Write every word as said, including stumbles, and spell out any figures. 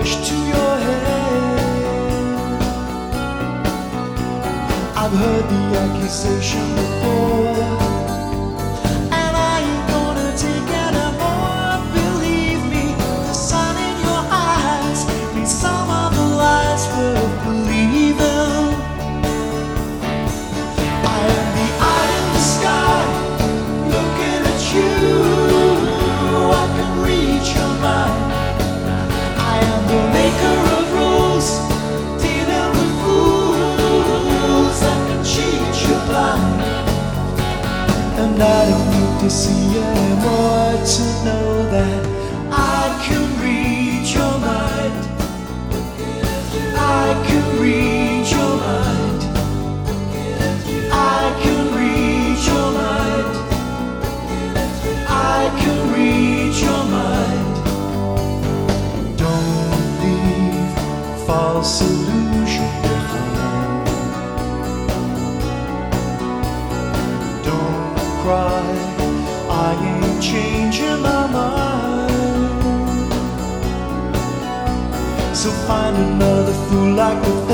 brush to your head. I've heard the accusation before, and I ain't gonna take any more. Believe me, the sun in your eyes means some of the lies worth believing. I am the eye in the sky, looking at you. I can read your mind. I am the maker of rules, dealing with fools that can cheat you blind. And I don't need to see anymore to know that I can read your mind. I can read your mind. I can read your mind. I can read your mind. Don't leave false illusion behind. Don't cry, I ain't changing my mind. So find another fool like the